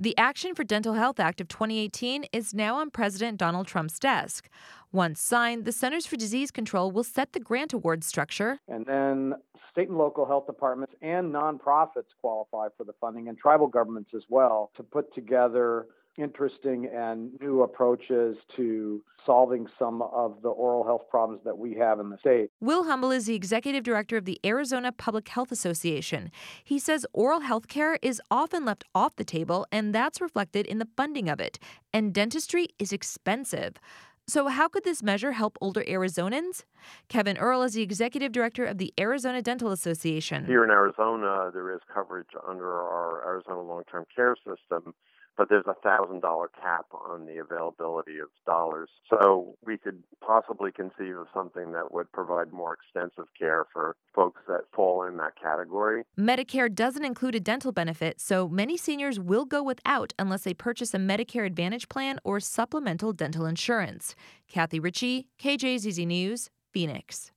The Action for Dental Health Act of 2018 is now on President Donald Trump's desk. Once signed, the Centers for Disease Control will set the grant award structure. And then state and local health departments and nonprofits qualify for the funding, and tribal governments as well, to put together interesting and new approaches to solving some of the oral health problems that we have in the state. Will Humble is the executive director of the Arizona Public Health Association. He says oral health care is often left off the table, and that's reflected in the funding of it. And dentistry is expensive. So how could this measure help older Arizonans? Kevin Earle is the executive director of the Arizona Dental Association. Here in Arizona, there is coverage under our Arizona long-term care system, but there's a $1,000 cap on the availability of dollars. So we could possibly conceive of something that would provide more extensive care for folks that fall in that category. Medicare doesn't include a dental benefit, so many seniors will go without unless they purchase a Medicare Advantage plan or supplemental dental insurance. Kathy Ritchie, KJZZ News, Phoenix.